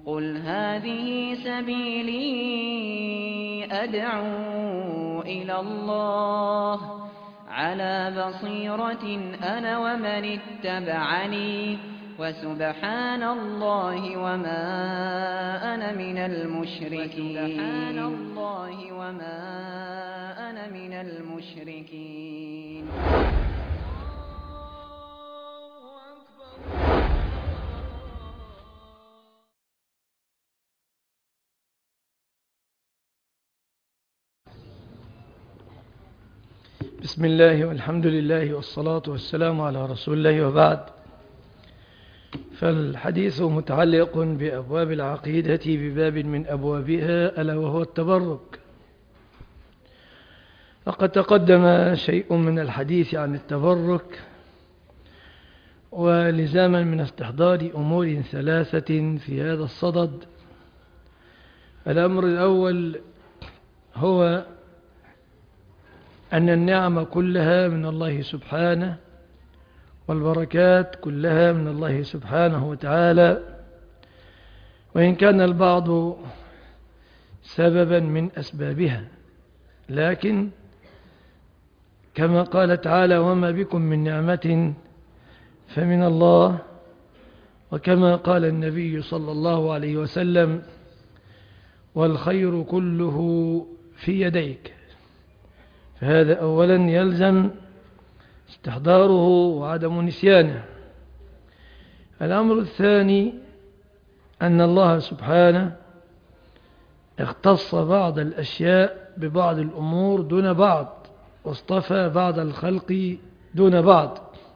قل هذه سبيلي أدعو إلى الله على بصيرة أنا ومن اتبعني وسبحان الله وما أنا من المشركين. بسم الله والحمد لله والصلاة والسلام على رسول الله، وبعد. فالحديث متعلق بأبواب العقيدة بباب من أبوابها، ألا وهو التبرك. لقد تقدم شيء من الحديث عن التبرك، ولزاما من استحضار أمور ثلاثة في هذا الصدد. الأمر الأول هو أن النعم كلها من الله سبحانه، والبركات كلها من الله سبحانه وتعالى، وإن كان البعض سببا من أسبابها، لكن كما قال تعالى: وما بكم من نعمة فمن الله، وكما قال النبي صلى الله عليه وسلم: والخير كله في يديك. فهذا أولا يلزم استحضاره وعدم نسيانه. الأمر الثاني أن الله سبحانه اختص بعض الأشياء ببعض الأمور دون بعض، واصطفى بعض الخلق دون بعض.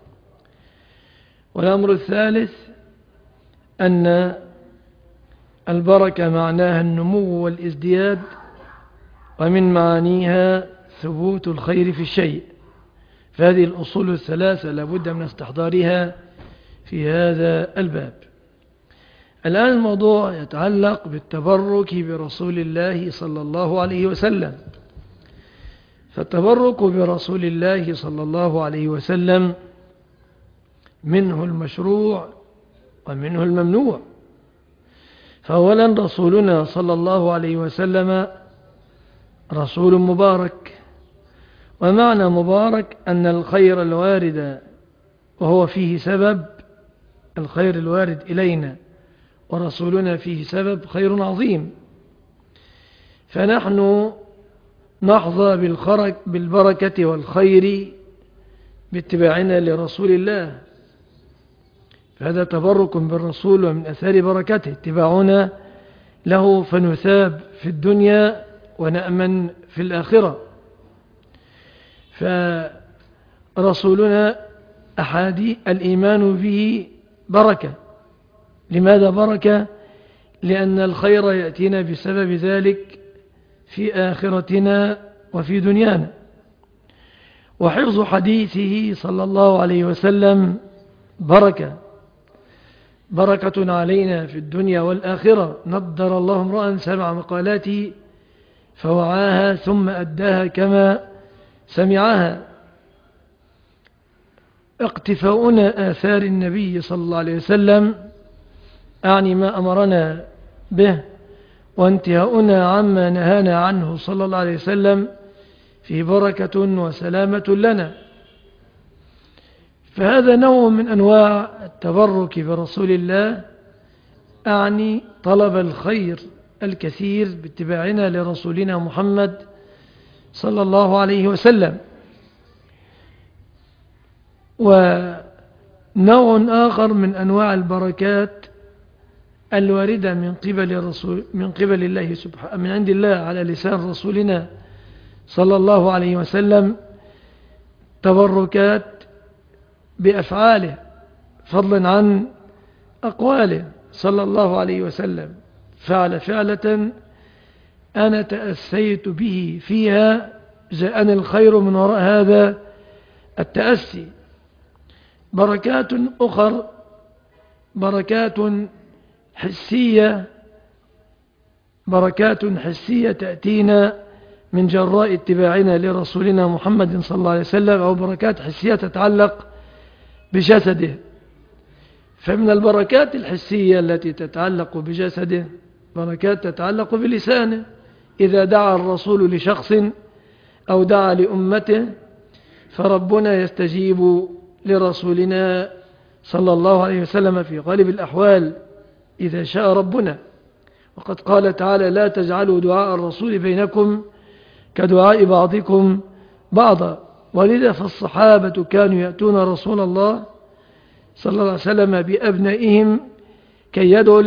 والأمر الثالث أن البركة معناها النمو والازدياد، ومن معانيها ثبوت الخير في الشيء. فهذه الأصول الثلاثة لابد من استحضارها في هذا الباب. الآن الموضوع يتعلق بالتبرك برسول الله صلى الله عليه وسلم. فالتبرك برسول الله صلى الله عليه وسلم منه المشروع ومنه الممنوع. فأولا رسولنا صلى الله عليه وسلم رسول مبارك، ومعنى مبارك أن الخير الوارد وهو فيه سبب، الخير الوارد إلينا ورسولنا فيه سبب، خير عظيم. فنحن نحظى بالبركة والخير باتباعنا لرسول الله، فهذا تبرك بالرسول، ومن أثار بركته اتباعنا له، فنثاب في الدنيا ونأمن في الآخرة. فرسولنا الإيمان به بركة. لماذا بركة؟ لأن الخير يأتينا بسبب ذلك في آخرتنا وفي دنيانا. وحفظ حديثه صلى الله عليه وسلم بركة علينا في الدنيا والآخرة. نضر الله امرأ سمع مقالاته فوعاها ثم أداها كما سمعها. اقتفاؤنا آثار النبي صلى الله عليه وسلم، أعني ما أمرنا به، وانتهاؤنا عما نهانا عنه صلى الله عليه وسلم، في بركة وسلامة لنا. فهذا نوع من أنواع التبرك برسول الله، أعني طلب الخير الكثير باتباعنا لرسولنا محمد صلى الله عليه وسلم. ونوع آخر من أنواع البركات الواردة من قبل الله سبحانه، من عند الله على لسان رسولنا صلى الله عليه وسلم، تبركات بأفعاله فضلا عن أقواله صلى الله عليه وسلم. فعل فعلة أنا تأسيت به فيها جاءني الخير من وراء هذا التأسي. بركات أخر، بركات حسية تأتينا من جراء اتباعنا لرسولنا محمد صلى الله عليه وسلم، أو بركات حسية تتعلق بجسده. فمن البركات الحسية التي تتعلق بجسده بركات تتعلق بلسانه. إذا دعا الرسول لشخص أو دعا لأمته فربنا يستجيب لرسولنا صلى الله عليه وسلم في غالب الأحوال إذا شاء ربنا. وقد قال تعالى: لا تجعلوا دعاء الرسول بينكم كدعاء بعضكم بعضا. ولذا فالصحابة كانوا يأتون رسول الله صلى الله عليه وسلم بأبنائهم كي يدعوا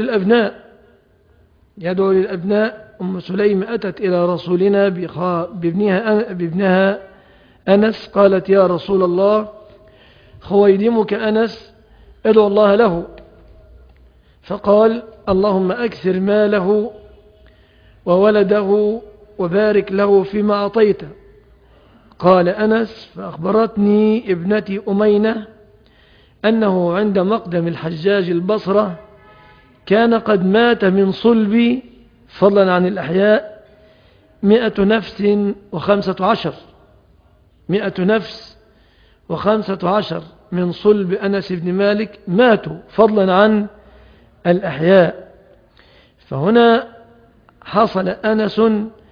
للأبناء. أم سليم أتت إلى رسولنا بابنها أنس، قالت: يا رسول الله، خويدمك أنس ادعو الله له. فقال: اللهم أكثر ماله وولده وبارك له فيما أعطيته. قال أنس: فأخبرتني ابنتي أمينة أنه عند مقدم الحجاج البصرة كان قد مات من صلب، فضلا عن الأحياء، 100 نفس و15، 100 نفس و15 من صلب أنس بن مالك ماتوا، فضلا عن الأحياء. فهنا حصل أنس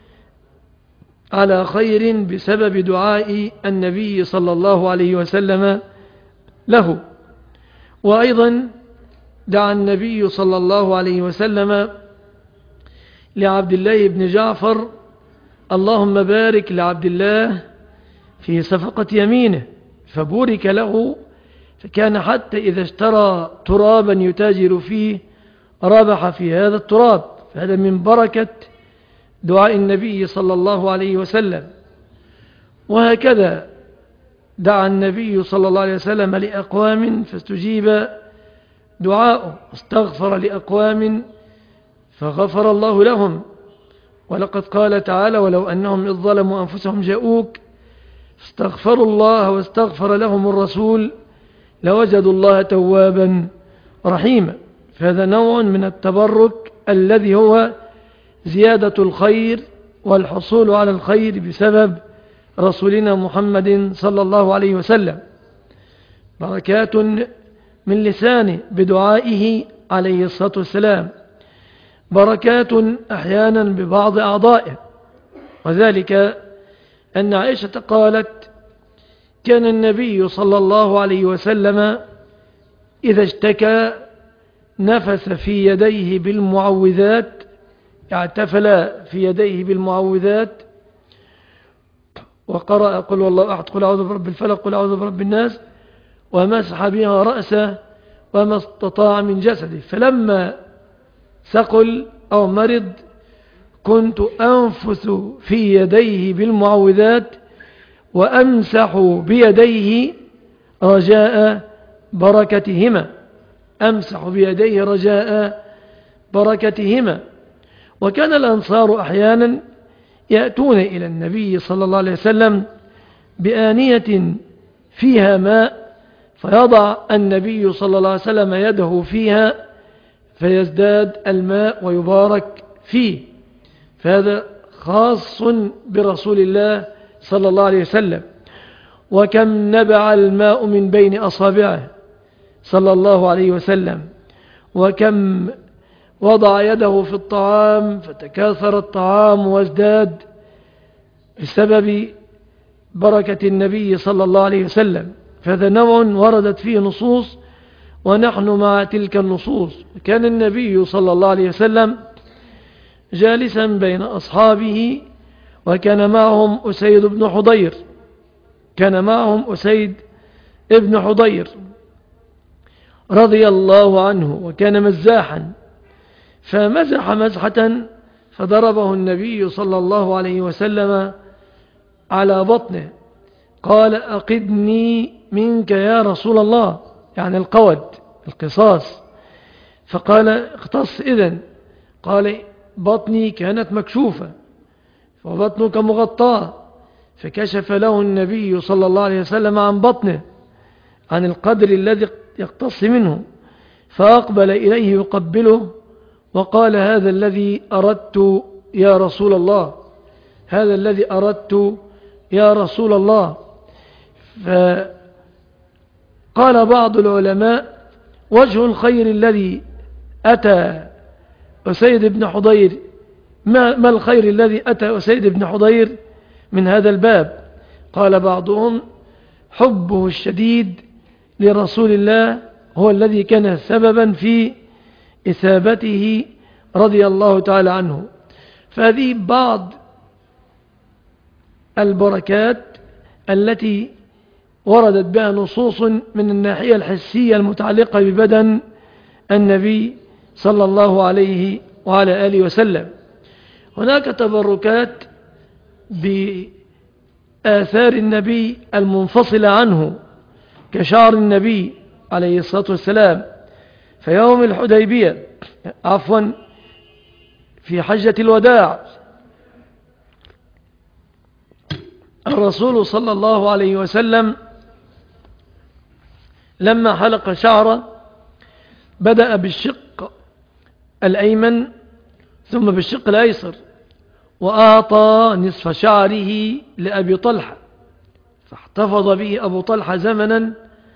على خير بسبب دعاء النبي صلى الله عليه وسلم له. وأيضا دعا النبي صلى الله عليه وسلم لعبد الله بن جعفر: اللهم بارك لعبد الله في صفقة يمينه، فبورك له، فكان حتى إذا اشترى ترابا يتاجر فيه ربح في هذا التراب. فهذا من بركة دعاء النبي صلى الله عليه وسلم. وهكذا دعا النبي صلى الله عليه وسلم لأقوام فاستجيب دعاؤه، استغفر لأقوام فغفر الله لهم. ولقد قال تعالى: ولو أنهم إذ ظلموا أنفسهم جاءوك فاستغفروا الله واستغفر لهم الرسول لوجدوا الله توابا رحيما. فهذا نوع من التبرك الذي هو زيادة الخير والحصول على الخير بسبب رسولنا محمد صلى الله عليه وسلم. بركات من لسانه بدعائه عليه الصلاة والسلام، بركات أحيانا ببعض أعضائه. وذلك أن عائشة قالت: كان النبي صلى الله عليه وسلم إذا اشتكى نفس في يديه بالمعوذات، اعتفل في يديه بالمعوذات وقرأ قل والله أحد، قل أعوذ برب الفلق، قل أعوذ برب الناس، ومسح بها رأسه وما استطاع من جسده. فلما ثقل أو مرض كنت أنفث في يديه بالمعوذات وأمسح بيديه رجاء بركتهما، أمسح بيديه رجاء بركتهما. وكان الأنصار أحيانا يأتون إلى النبي صلى الله عليه وسلم بآنية فيها ماء، فيضع النبي صلى الله عليه وسلم يده فيها فيزداد الماء ويبارك فيه. فهذا خاص برسول الله صلى الله عليه وسلم. وكم نبع الماء من بين أصابعه صلى الله عليه وسلم، وكم وضع يده في الطعام فتكاثر الطعام وازداد بسبب بركة النبي صلى الله عليه وسلم. فهذا نوع وردت فيه نصوص ونحن مع تلك النصوص. كان النبي صلى الله عليه وسلم جالسا بين أصحابه وكان معهم أسيد بن حضير، كان معهم أسيد ابن حضير رضي الله عنه، وكان مزاحا، فمزح مزحة فضربه النبي صلى الله عليه وسلم على بطنه، قال: أقدني منك يا رسول الله، يعني القود، القصاص. فقال: اختص إذن. قال: بطني كانت مكشوفة وبطنك مغطاة. فكشف له النبي صلى الله عليه وسلم عن بطنه، عن القدر الذي يقتص منه، فأقبل إليه يقبله وقال: هذا الذي أردت يا رسول الله، هذا الذي أردت يا رسول الله. فقال بعض العلماء: وجه الخير الذي أتى أسيد بن حضير، ما الخير الذي أتى أسيد بن حضير من هذا الباب؟ قال بعضهم حبه الشديد لرسول الله هو الذي كان سببا في إثابته رضي الله تعالى عنه. فهذه بعض البركات التي وردت بها نصوص من الناحية الحسية المتعلقة ببدن النبي صلى الله عليه وعلى آله وسلم. هناك تبركات بآثار النبي المنفصلة عنه كشعر النبي عليه الصلاة والسلام. فيوم الحديبية في حجة الوداع الرسول صلى الله عليه وسلم لما حلق شعره بدأ بالشق الأيمن ثم بالشق الأيسر، وأعطى نصف شعره لأبي طلحة، فاحتفظ به أبو طلحة زمنا،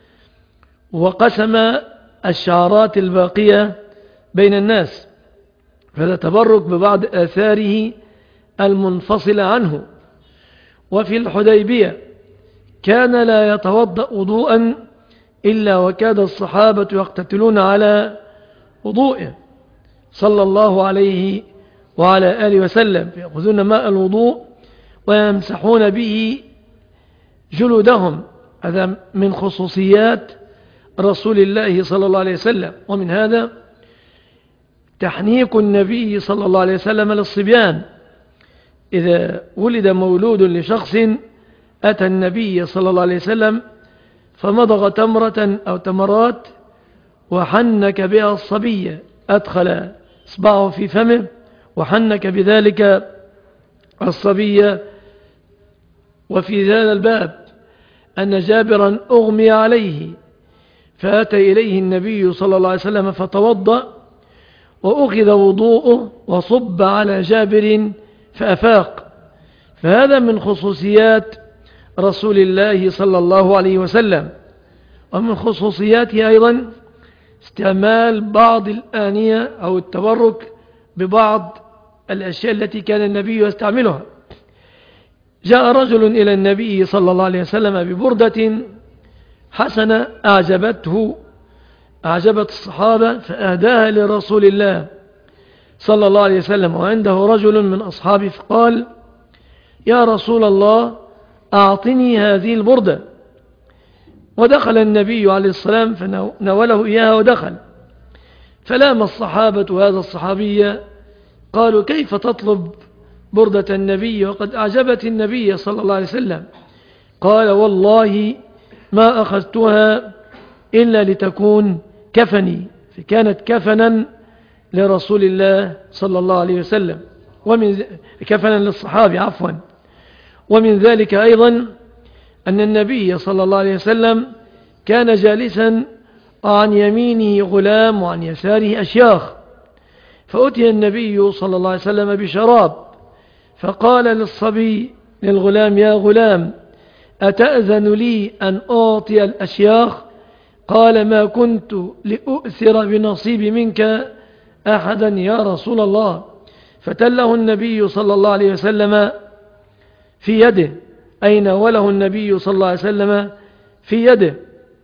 وقسم الشعرات الباقية بين الناس. فهذا تبرك ببعض آثاره المنفصلة عنه. وفي الحديبية كان لا يتوضأ وضوءا إلا وكاد الصحابة يقتتلون على وضوئه صلى الله عليه وعلى آله وسلم، فيأخذون ماء الوضوء ويمسحون به جلودهم. هذا من خصوصيات رسول الله صلى الله عليه وسلم. ومن هذا تحنيك النبي صلى الله عليه وسلم للصبيان. إذا ولد مولود لشخص أتى النبي صلى الله عليه وسلم فمضغ تمرة أو تمرات وحنك بها الصبية، أدخل إصبعه في فمه وحنك بذلك الصبية. وفي هذا الباب أن جابرا أغمي عليه فأتى إليه النبي صلى الله عليه وسلم فتوضأ وأخذ وضوءه وصب على جابر فأفاق. فهذا من خصوصيات رسول الله صلى الله عليه وسلم. ومن خصوصياته أيضا استعمال بعض الآنية أو التبرك ببعض الأشياء التي كان النبي يستعملها. جاء رجل إلى النبي صلى الله عليه وسلم ببردة حسنة أعجبت الصحابة فأهداها لرسول الله صلى الله عليه وسلم، وعنده رجل من أصحابه فقال يا رسول الله أعطني هذه البردة. ودخل النبي عليه السلام فنوله إياها ودخل، فلام الصحابة هذا الصحابية قالوا كيف تطلب بردة النبي وقد أعجبت النبي صلى الله عليه وسلم؟ قال والله ما أخذتها إلا لتكون كفني، فكانت كفنا لرسول الله صلى الله عليه وسلم، كفنا للصحابي ومن ذلك أيضا أن النبي صلى الله عليه وسلم كان جالسا عن يمينه غلام وعن يساره أشياخ، فأتي النبي صلى الله عليه وسلم بشراب فقال للصبي للغلام يا غلام أتأذن لي أن أعطي الأشياخ؟ قال ما كنت لأؤثر بنصيبي منك أحدا يا رسول الله. فتله النبي صلى الله عليه وسلم في يده، أين وله النبي صلى الله عليه وسلم في يده.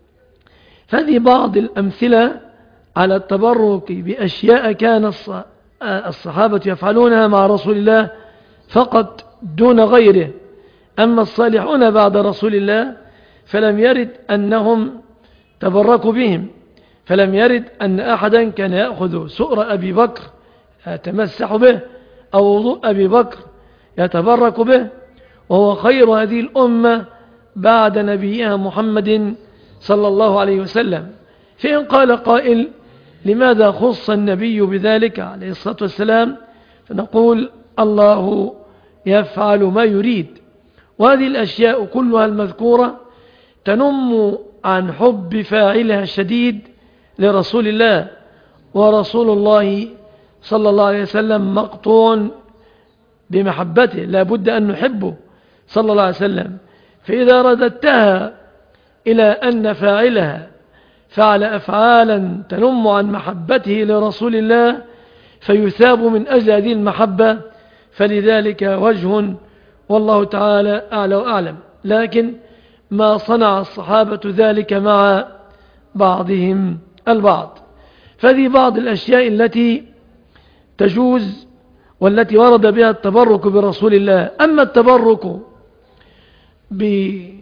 هذه بعض الأمثلة على التبرك بأشياء كان الصحابة يفعلونها مع رسول الله فقط دون غيره. أما الصالحون بعد رسول الله فلم يرد أنهم تبركوا بهم، فلم يرد أن أحدا كان يأخذ سؤر أبي بكر يتمسح به أو وضوء أبي بكر يتبرك به، وهو خير هذه الأمة بعد نبيها محمد صلى الله عليه وسلم. فإن قال قائل لماذا خص النبي بذلك عليه الصلاة والسلام؟ فنقول الله يفعل ما يريد. وهذه الأشياء كلها المذكورة تنم عن حب فاعلها الشديد لرسول الله، ورسول الله صلى الله عليه وسلم مقطوع بمحبته، لا بد أن نحبه صلى الله عليه وسلم. فإذا رددتها إلى أن فاعلها فعل أفعالا تنم عن محبته لرسول الله فيثاب من أجل هذه المحبة، فلذلك وجه، والله تعالى أعلى وأعلم. لكن ما صنع الصحابة ذلك مع بعضهم البعض. فهذه بعض الأشياء التي تجوز والتي ورد بها التبرك برسول الله. أما التبرك بليلة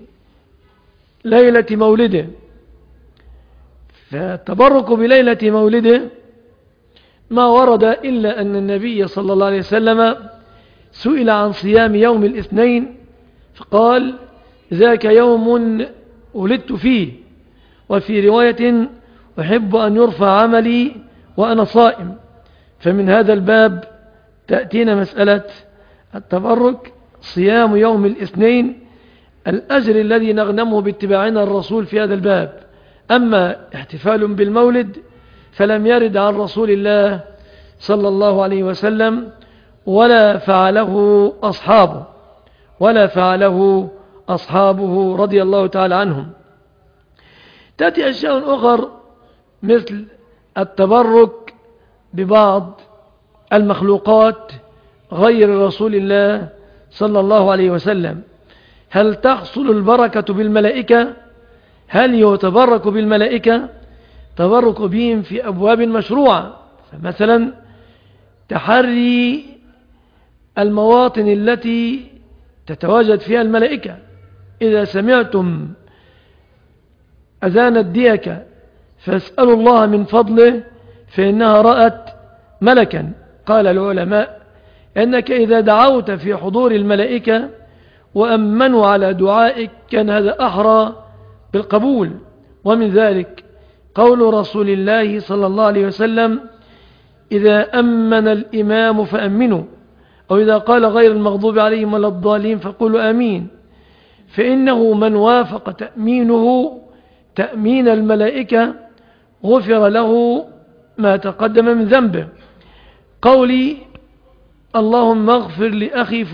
مولده، فالتبرك بليلة مولده ما ورد إلا أن النبي صلى الله عليه وسلم سئل عن صيام يوم الاثنين فقال: ذاك يوم ولدت فيه. وفي رواية: أحب أن يرفع عملي وأنا صائم. فمن هذا الباب تأتينا مسألة التبرك، صيام يوم الاثنين، الأجر الذي نغنمه باتباعنا الرسول في هذا الباب. أما احتفال بالمولد فلم يرد عن رسول الله صلى الله عليه وسلم ولا فعله أصحابه رضي الله تعالى عنهم. تأتي أشياء أخرى مثل التبرك ببعض المخلوقات غير رسول الله صلى الله عليه وسلم. هل تحصل البركة بالملائكة؟ هل يتبرك بالملائكة؟ تبرك بهم في أبواب مشروعة، فمثلا تحري المواطن التي تتواجد فيها الملائكة. إذا سمعتم أذان الديكة فاسألوا الله من فضله فإنها رأت ملكا. قال العلماء أنك إذا دعوت في حضور الملائكة وأمنوا على دعائك كان هذا أحرى بالقبول. ومن ذلك قول رسول الله صلى الله عليه وسلم: إذا أمن الإمام فأمنوا، أو إذا قال غير المغضوب عليهم ولا الضالين فقولوا آمين، فإنه من وافق تأمينه تأمين الملائكة غفر له ما تقدم من ذنبه. قولي اللهم اغفر لأخي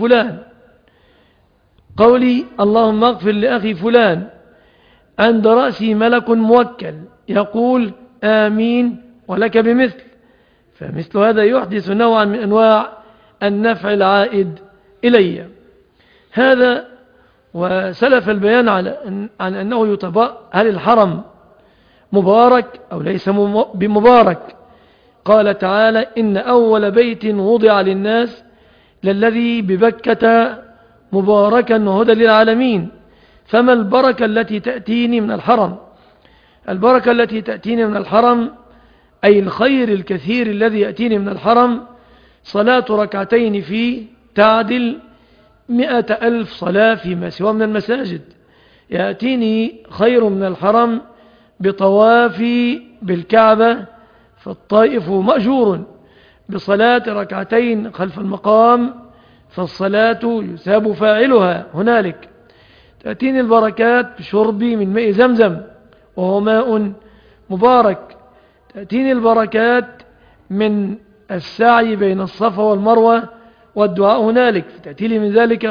فلان عند رأسي ملك موكل يقول آمين ولك بمثل، فمثل هذا يحدث نوعا من أنواع النفع العائد إلي. هذا وسلف البيان عن أنه يتبقى هل الحرم مبارك أو ليس بمبارك. قال تعالى: إن أول بيت وضع للناس للذي ببكة مباركا وهدى للعالمين. فما البركة التي تأتيني من الحرم؟ البركة التي تأتيني من الحرم أي الخير الكثير الذي يأتيني من الحرم صلاة ركعتين فيه تعدل 100,000 صلاة فيما سوى من المساجد. يأتيني خير من الحرم بطوافي بالكعبة، فالطائف مأجور بصلاة ركعتين خلف المقام، فالصلاة يثاب فاعلها هنالك. تأتيني البركات بشربي من ماء زمزم وهو ماء مبارك. تأتيني البركات من السعي بين الصفا والمروة والدعاء هنالك، فتأتي لي من ذلك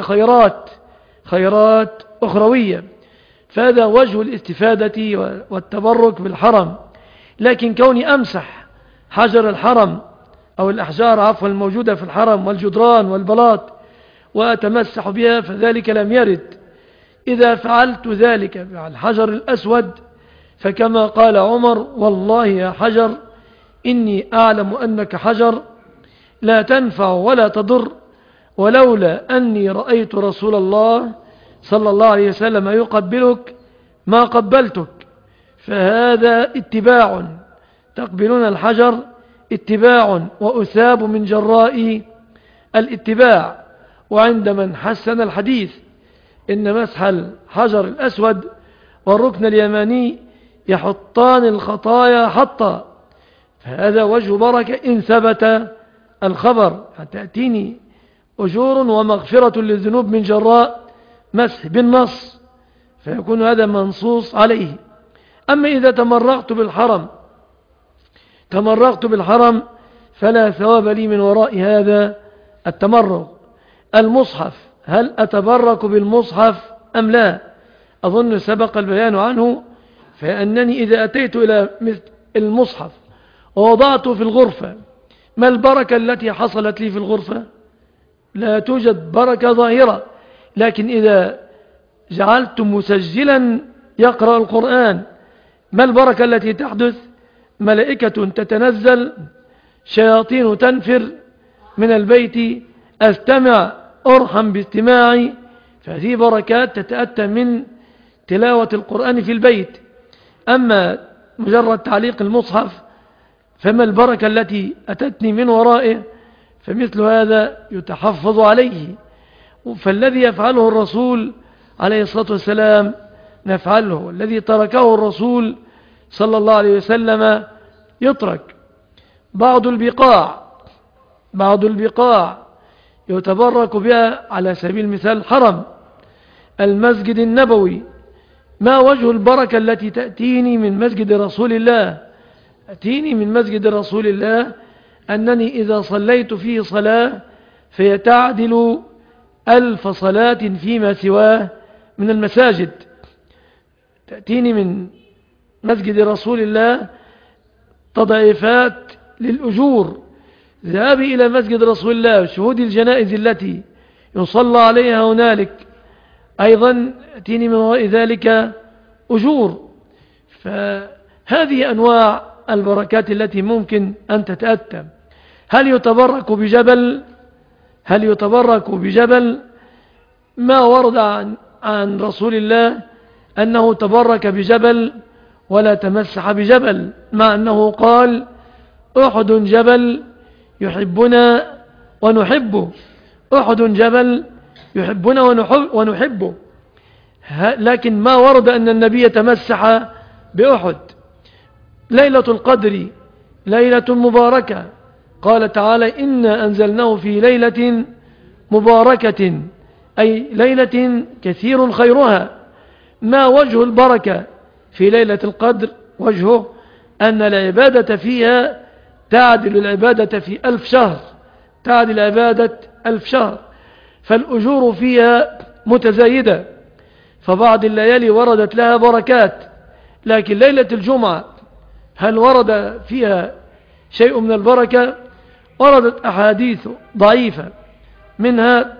خيرات أخروية. فهذا وجه الاستفادة والتبرك بالحرم. لكن كوني أمسح حجر الحرم أو الأحجار الموجودة في الحرم والجدران والبلاط وأتمسح بها فذلك لم يرد. إذا فعلت ذلك مع الحجر الأسود فكما قال عمر: والله يا حجر إني أعلم أنك حجر لا تنفع ولا تضر، ولولا أني رأيت رسول الله صلى الله عليه وسلم يقبلك ما قبلتك. فهذا اتباع، تقبلون الحجر اتباع وأثاب من جراء الاتباع. وعند من حسن الحديث إن مسح الحجر الأسود والركن اليماني يحطان الخطايا حطا، فهذا وجه بركة إن ثبت الخبر. تأتيني أجور ومغفرة للذنوب من جراء مسح بالنص، فيكون هذا منصوص عليه. أما إذا تمرغت بالحرم فلا ثواب لي من وراء هذا التمرغ. المصحف، هل أتبرك بالمصحف أم لا؟ أظن سبق البيان عنه فأنني إذا أتيت إلى مثل المصحف ووضعته في الغرفة، ما البركة التي حصلت لي في الغرفة؟ لا توجد بركة ظاهرة. لكن إذا جعلت مسجلا يقرأ القرآن، ما البركة التي تحدث؟ ملائكة تتنزل، شياطين تنفر من البيت، أستمع أرحم باستماعي. فهذه بركات تتأتى من تلاوة القرآن في البيت. أما مجرد تعليق المصحف فما البركة التي أتتني من ورائه؟ فمثل هذا يتحفظ عليه. فالذي يفعله الرسول عليه الصلاة والسلام نفعله، الذي تركه الرسول صلى الله عليه وسلم يترك. بعض البقاع يتبرك بها، على سبيل المثال الحرم، المسجد النبوي. ما وجه البركة التي تأتيني من مسجد رسول الله؟ أتيني من مسجد رسول الله أنني إذا صليت فيه صلاة فيتعدل 1000 صلاة فيما سواه من المساجد. تأتيني من مسجد رسول الله تضعيفات للأجور. ذهابي إلى مسجد رسول الله، شهود الجنائز التي يصلى عليها هنالك، أيضا أتيني من وراء ذلك أجور. فهذه أنواع البركات التي ممكن أن تتأتى. هل يتبرك بجبل؟ ما ورد عن رسول الله أنه تبرك بجبل ولا تمسح بجبل، مع أنه قال أحد جبل يحبنا ونحبه، أحد جبل يحبنا ونحبه. لكن ما ورد أن النبي تمسح بأحد. ليلة القدر ليلة مباركة، قال تعالى إنا أنزلناه في ليلة مباركة، أي ليلة كثير خيرها. ما وجه البركة في ليلة القدر؟ وجهه أن العبادة فيها تعدل العبادة في 1000 شهر، تعدل عبادة 1000 شهر. فالأجور فيها متزايدة، فبعض الليالي وردت لها بركات. لكن ليلة الجمعة هل ورد فيها شيء من البركة؟ وردت أحاديث ضعيفة، منها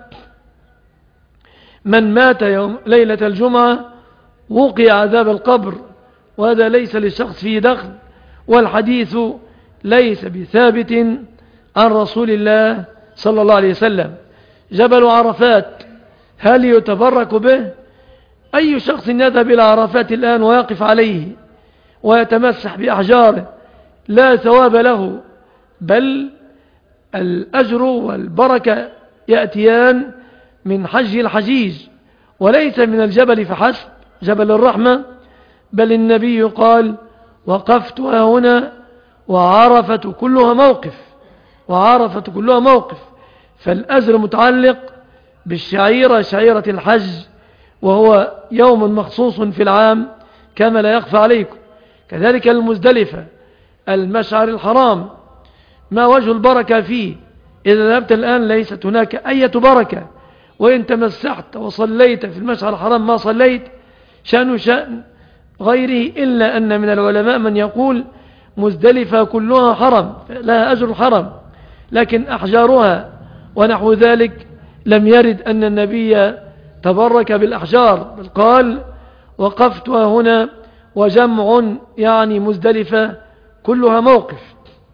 من مات يوم ليلة الجمعة وقي عذاب القبر، وهذا ليس للشخص فيه دخل، والحديث ليس بثابت عن رسول الله صلى الله عليه وسلم. جبل عرفات هل يتبرك به؟ أي شخص يذهب إلى عرفات الآن ويقف عليه ويتمسح بأحجاره لا ثواب له، بل الأجر والبركة يأتيان من حج الحجيج وليس من الجبل فحسب، جبل الرحمة. بل النبي قال وقفت هنا وعرفة كلها موقف. فالأجر متعلق بالشعيرة، شعيرة الحج، وهو يوم مخصوص في العام كما لا يخفى عليكم. كذلك المزدلفة، المشعر الحرام، ما وجه البركة فيه؟ إذا ذهبت الآن ليست هناك أي بركة، وإن تمسحت وصليت في المشعر الحرام ما صليت، شأن غيره. إلا أن من العلماء من يقول مزدلفة كلها حرم، لها أجر الحرم، لكن أحجارها ونحو ذلك لم يرد أن النبي تبرك بالأحجار، بل قال وقفت هنا، وجمع يعني مزدلفة كلها موقف.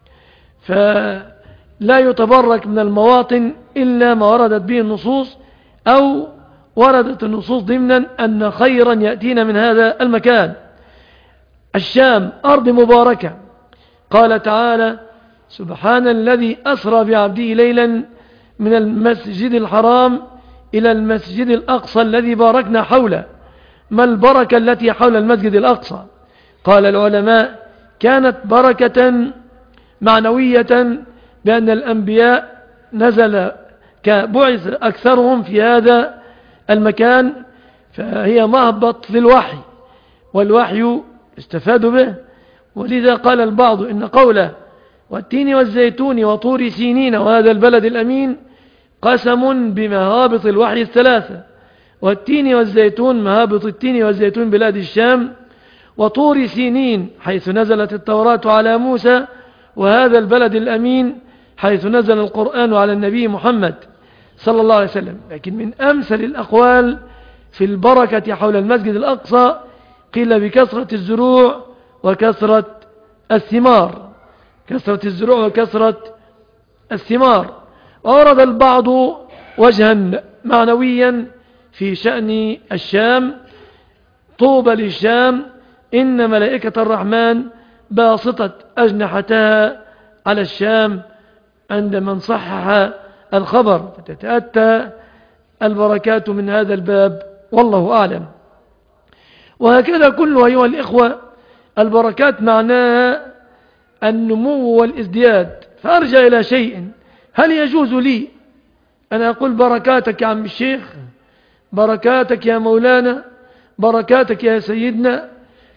فلا يتبرك من المواطن إلا ما وردت به النصوص، أو وردت النصوص ضمنا أن خيرا يأتينا من هذا المكان. الشام أرض مباركة، قال تعالى سبحان الذي أسرى بعبده ليلا من المسجد الحرام إلى المسجد الأقصى الذي باركنا حوله. ما البركة التي حول المسجد الأقصى؟ قال العلماء كانت بركة معنوية، بأن الأنبياء نزل كبعث أكثرهم في هذا المكان، فهي مهبط للوحي، والوحي استفاد به. ولذا قال البعض إن قوله والتين والزيتون وطور سينين وهذا البلد الأمين قسم بمهابط الوحي الثلاثة. والتين والزيتون، مهابط التين والزيتون بلاد الشام، وطور سينين حيث نزلت التوراة على موسى، وهذا البلد الأمين حيث نزل القرآن على النبي محمد صلى الله عليه وسلم. لكن من أمثل الأقوال في البركة حول المسجد الأقصى قيل بكثرة الزروع وكثرة الثمار، كثرة الزروع وكثرة الثمار. وورد البعض وجها معنويا في شأن الشام: طوبى للشام إن ملائكة الرحمن باسطت أجنحتها على الشام، عندما نصحح الخبر، فتتأتى البركات من هذا الباب، والله أعلم. وهكذا كل أيها الإخوة البركات معناها النمو والازدياد. فأرجع إلى شيء: هل يجوز لي أن أقول بركاتك يا عم الشيخ، بركاتك يا مولانا، بركاتك يا سيدنا؟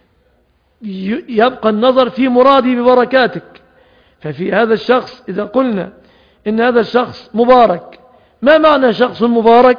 يبقى النظر في مرادي ببركاتك. ففي هذا الشخص إذا قلنا إن هذا الشخص مبارك، ما معنى شخص مبارك؟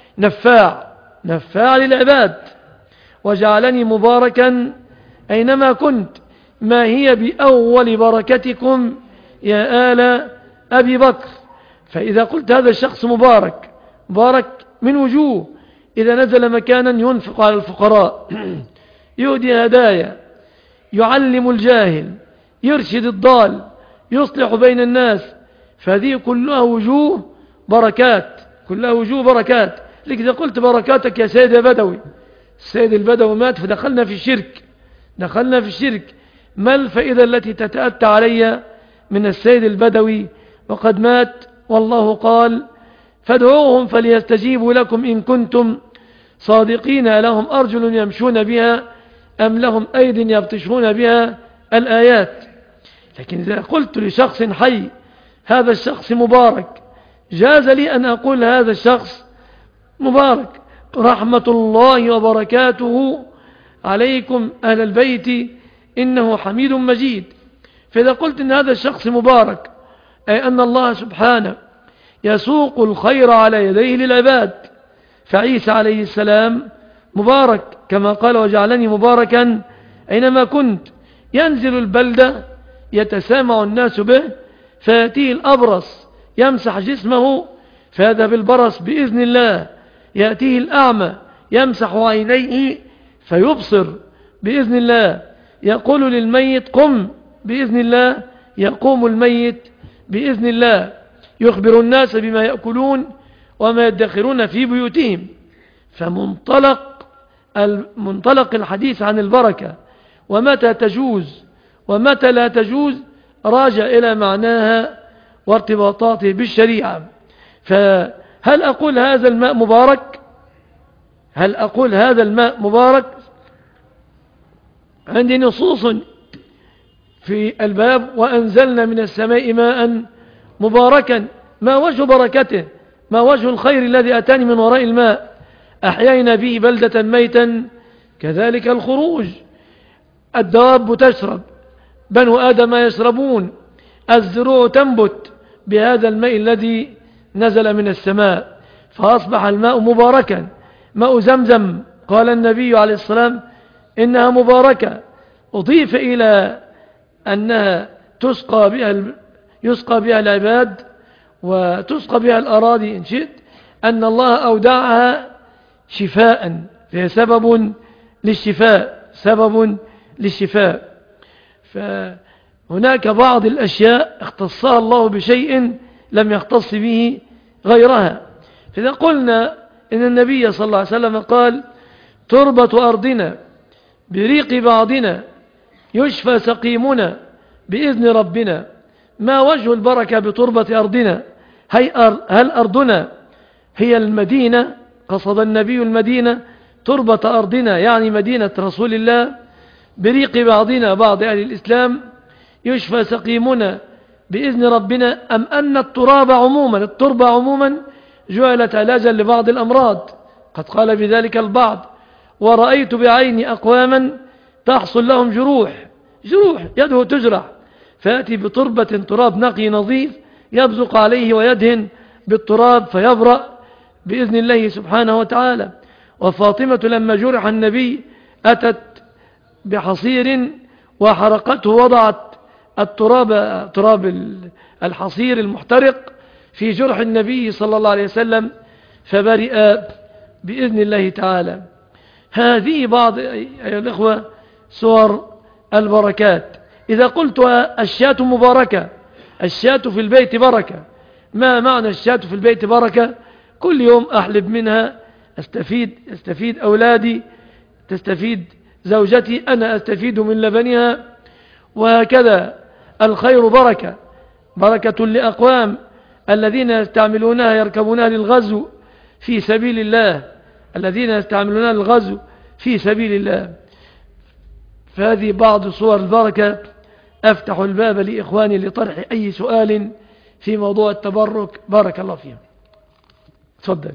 نفاع للعباد، وجعلني مباركا أينما كنت. ما هي بأول بركتكم يا آل أبي بكر؟ فإذا قلت هذا الشخص مبارك من وجوه: إذا نزل مكانا ينفق على الفقراء، يهدي هدايا، يعلم الجاهل، يرشد الضال، يصلح بين الناس، فهذه كلها وجوه بركات، كلها وجوه بركات. لكن إذا قلت بركاتك يا سيد بدوي، السيد البدوي مات فدخلنا في الشرك، ما الفائدة التي تتأتى علي من السيد البدوي وقد مات؟ والله قال: فادعوهم فليستجيبوا لكم إن كنتم صادقين، لهم أرجل يمشون بها أم لهم أيد يبطشون بها، الآيات. لكن إذا قلت لشخص حي هذا الشخص مبارك، جاز لي أن أقول هذا الشخص مبارك: رحمة الله وبركاته عليكم أهل البيت إنه حميد مجيد. فإذا قلت إن هذا الشخص مبارك، أي أن الله سبحانه يسوق الخير على يديه للعباد. فعيسى عليه السلام مبارك كما قال: وجعلني مباركا أينما كنت. ينزل البلدة يتسامع الناس به، فيأتيه الأبرص يمسح جسمه فيذهب البرص بإذن الله، يأتيه الأعمى يمسح عينيه فيبصر بإذن الله، يقول للميت قم بإذن الله يقوم الميت بإذن الله، يخبر الناس بما يأكلون وما يدخرون في بيوتهم. فمنطلق الحديث عن البركة ومتى تجوز ومتى لا تجوز راجع إلى معناها وارتباطاته بالشريعة. فهل أقول هذا الماء مبارك؟ هل أقول هذا الماء مبارك؟ عندي نصوص في الباب: وأنزلنا من السماء ماء مباركا. ما وجه بركته؟ ما وجه الخير الذي أتاني من وراء الماء؟ أحيينا به بلدة ميتا كذلك الخروج. الدواب تشرب، بنو آدم يشربون، الزروع تنبت بهذا الماء الذي نزل من السماء، فأصبح الماء مباركا. ماء زمزم قال النبي عليه السلام إنها مباركة، أضيف إلى أنها يسقى بها العباد وتسقى بها الأراضي إن شئت، أن الله أودعها شفاء، فهي سبب للشفاء. فهناك بعض الأشياء اختصها الله بشيء لم يختص به غيرها. فإذا قلنا إن النبي صلى الله عليه وسلم قال: تربة أرضنا بريق بعضنا يشفى سقيمنا بإذن ربنا. ما وجه البركة بتربة أرضنا؟ هل أرضنا هي المدينة؟ قصد النبي المدينة. تربة أرضنا يعني مدينة رسول الله. بريق بعضنا بعض أهل الإسلام يشفى سقيمنا بإذن ربنا، أم أن التربة عموما جعلت علاجا لبعض الأمراض؟ قد قال بذلك البعض: ورأيت بعيني أقواما تحصل لهم جروح يده تجرح، فيأتي بتربة تراب نقي نظيف يبزق عليه ويدهن بالتراب فيبرأ بإذن الله سبحانه وتعالى. وفاطمة لما جرح النبي أتت بحصير وحرقته، وضعت تراب الحصير المحترق في جرح النبي صلى الله عليه وسلم فبرئ بإذن الله تعالى. هذه بعض أيها الإخوة صور البركات. إذا قلت الشاة مباركة، الشاة في البيت بركة، ما معنى الشاة في البيت بركة؟ كل يوم أحلب منها، استفيد أولادي، تستفيد زوجتي، أنا أستفيد من لبنها، وهكذا الخير بركة، بركة لأقوام الذين يستعملونها يركبونها للغزو في سبيل الله، الذين يستعملونها للغزو في سبيل الله. فهذه بعض صور البركة. أفتح الباب لإخواني لطرح أي سؤال في موضوع التبرك. بارك الله فيهم. تفضل.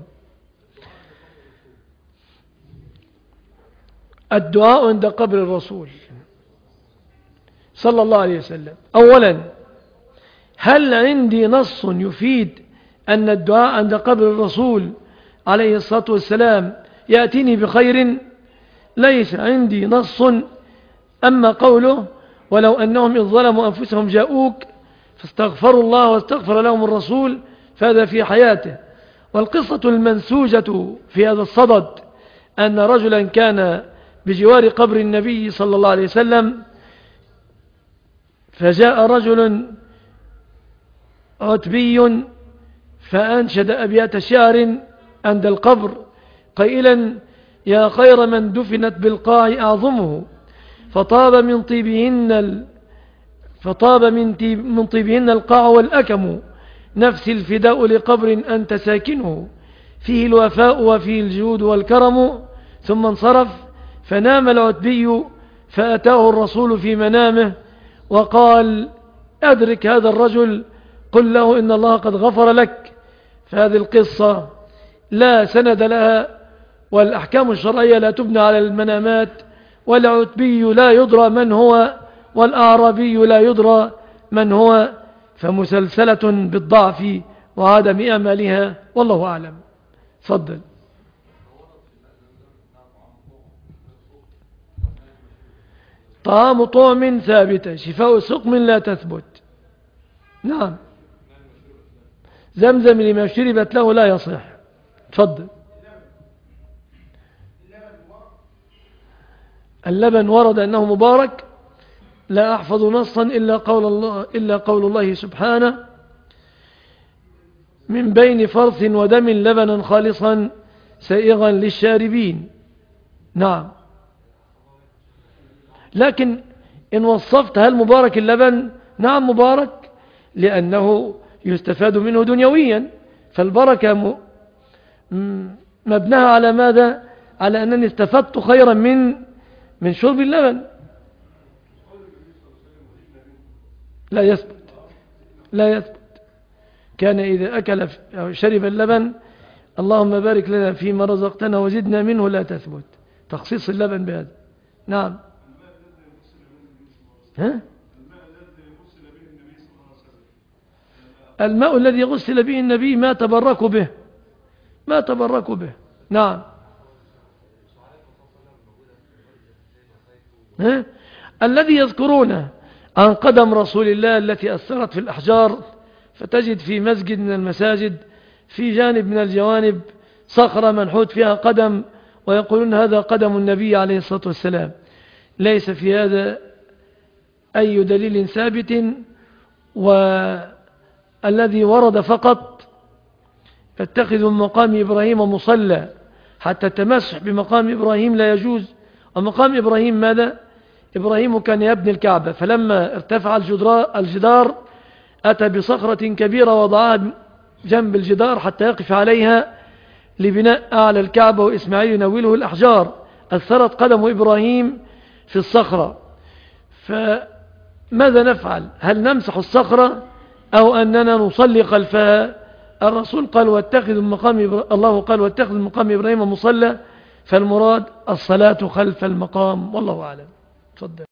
الدعاء عند قبر الرسول صلى الله عليه وسلم. أولا، هل عندي نص يفيد أن الدعاء عند قبر الرسول عليه الصلاة والسلام يأتيني بخير؟ ليس عندي نص. أما قوله ولو أنهم إذ ظلموا أنفسهم جاءوك فاستغفروا الله واستغفر لهم الرسول، فهذا في حياته. والقصة المنسوجة في هذا الصدد أن رجلا كان بجوار قبر النبي صلى الله عليه وسلم، فجاء رجل عتبي فأنشد أبيات شعر عند القبر قائلا: يا خير من دفنت بالقاع أعظمه، فطاب من طيبهن القاع والأكم، نفس الفداء لقبر أنت ساكنه، فيه الوفاء وفيه الجود والكرم. ثم انصرف فنام العتبي، فأتاه الرسول في منامه وقال: أدرك هذا الرجل، قل له إن الله قد غفر لك. فهذه القصة لا سند لها، والأحكام الشرعية لا تبنى على المنامات، والعتبي لا يدرى من هو، والأعرابي لا يدرى من هو، فمسلسلة بالضعف وعدم أمالها، والله أعلم. تفضل. طعام طعم ثابتة، شفاء سقم لا تثبت. نعم. زمزم لما شربت له لا يصح. تفضل. اللبن ورد أنه مبارك، لا أحفظ نصا إلا قول الله سبحانه: من بين فرث ودم لبنا خالصا سائغا للشاربين. نعم. لكن إن وصفت هل مبارك اللبن؟ نعم مبارك، لأنه يستفاد منه دنيويا. فالبركة مبناها على ماذا؟ على أنني استفدت خيرا من شرب اللبن. لا يثبت. كان إذا أكل أو شرب اللبن: اللهم بارك لنا فيما رزقتنا وزدنا منه. لا تثبت تخصيص اللبن بهذا. نعم. الماء الذي غسل به النبي ما تبركوا به. نعم. الذي يذكرونه عن قدم رسول الله التي أثرت في الأحجار، فتجد في مسجد من المساجد في جانب من الجوانب صخرة منحوت فيها قدم، ويقولون هذا قدم النبي عليه الصلاة والسلام. ليس في هذا أي دليل ثابت، والذي ورد فقط: اتخذوا من مقام إبراهيم مصلى، حتى التمسح بمقام إبراهيم لا يجوز. ومقام إبراهيم ماذا؟ إبراهيم كان يبني الكعبة، فلما ارتفع الجدار أتى بصخرة كبيرة وضعها جنب الجدار حتى يقف عليها لبناء أعلى الكعبة، وإسماعيل ينوله الأحجار. أثرت قدم إبراهيم في الصخرة، فماذا نفعل؟ هل نمسح الصخرة أو أننا نصلي خلفها؟ الرسول قال: الله قال: واتخذ مقام إبراهيم مصلى، فالمراد الصلاة خلف المقام، والله أعلم. تفضل.